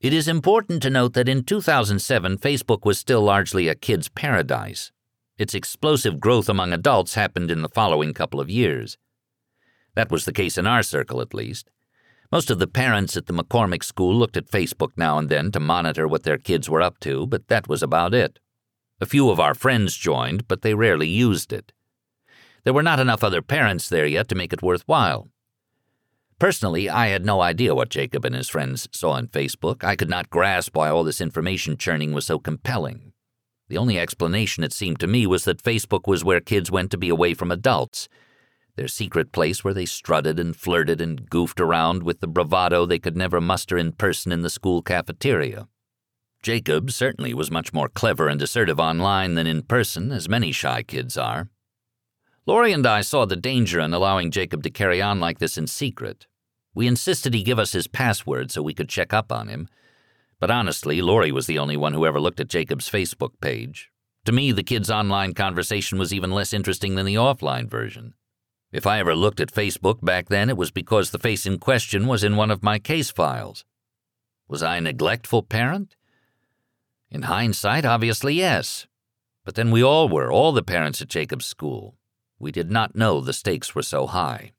It is important to note that in 2007, Facebook was still largely a kid's paradise. Its explosive growth among adults happened in the following couple of years. That was the case in our circle, at least. Most of the parents at the McCormick School looked at Facebook now and then to monitor what their kids were up to, but that was about it. A few of our friends joined, but they rarely used it. There were not enough other parents there yet to make it worthwhile. Personally, I had no idea what Jacob and his friends saw on Facebook. I could not grasp why all this information churning was so compelling. The only explanation, it seemed to me, was that Facebook was where kids went to be away from adults, their secret place where they strutted and flirted and goofed around with the bravado they could never muster in person in the school cafeteria. Jacob certainly was much more clever and assertive online than in person, as many shy kids are. Laurie and I saw the danger in allowing Jacob to carry on like this in secret. We insisted he give us his password so we could check up on him. But honestly, Laurie was the only one who ever looked at Jacob's Facebook page. To me, the kid's online conversation was even less interesting than the offline version. If I ever looked at Facebook back then, it was because the face in question was in one of my case files. Was I a neglectful parent? In hindsight, obviously yes. But then we all were, all the parents at Jacob's school. We did not know the stakes were so high.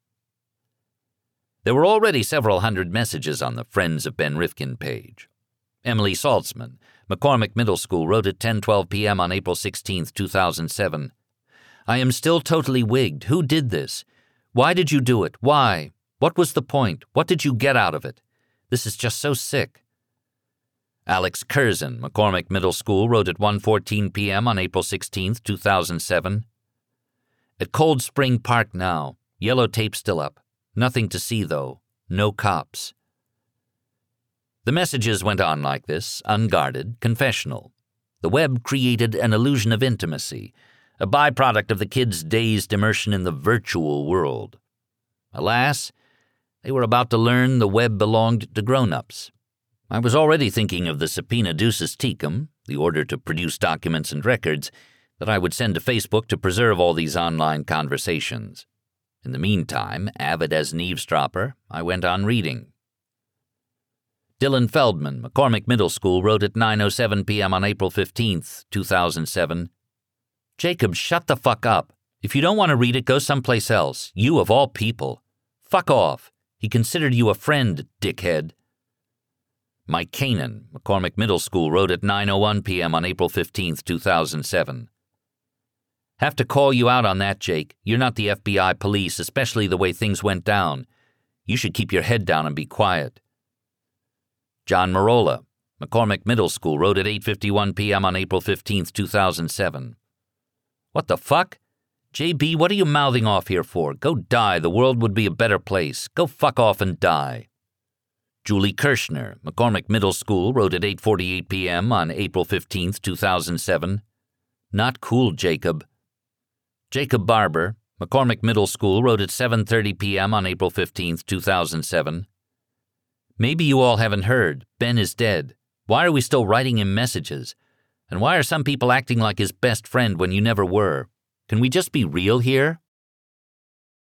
There were already several hundred messages on the Friends of Ben Rifkin page. Emily Saltzman, McCormick Middle School, wrote at 10:12 p.m. on April 16, 2007. I am still totally wigged. Who did this? Why did you do it? Why? What was the point? What did you get out of it? This is just so sick. Alex Curzon, McCormick Middle School, wrote at 1:14 p.m. on April 16, 2007. At Cold Spring Park now. Yellow tape still up. Nothing to see, though. No cops. The messages went on like this, unguarded, confessional. The web created an illusion of intimacy, a byproduct of the kids' dazed immersion in the virtual world. Alas, they were about to learn the web belonged to grown-ups. I was already thinking of the subpoena ducis tecum, the order to produce documents and records, that I would send to Facebook to preserve all these online conversations. In the meantime, avid as an eavesdropper, I went on reading. Dylan Feldman, McCormick Middle School, wrote at 9:07 p.m. on April 15, 2007. Jacob, shut the fuck up. If you don't want to read it, go someplace else. You of all people. Fuck off. He considered you a friend, dickhead. Mike Kanan, McCormick Middle School, wrote at 9:01 p.m. on April 15, 2007. Have to call you out on that, Jake. You're not the FBI police, especially the way things went down. You should keep your head down and be quiet. John Marola, McCormick Middle School, wrote at 8:51 p.m. on April 15, 2007. What the fuck? JB, what are you mouthing off here for? Go die. The world would be a better place. Go fuck off and die. Julie Kirschner, McCormick Middle School, wrote at 8:48 p.m. on April 15, 2007. Not cool, Jacob. Jacob Barber, McCormick Middle School, wrote at 7:30 p.m. on April 15, 2007. Maybe you all haven't heard. Ben is dead. Why are we still writing him messages? And why are some people acting like his best friend when you never were? Can we just be real here?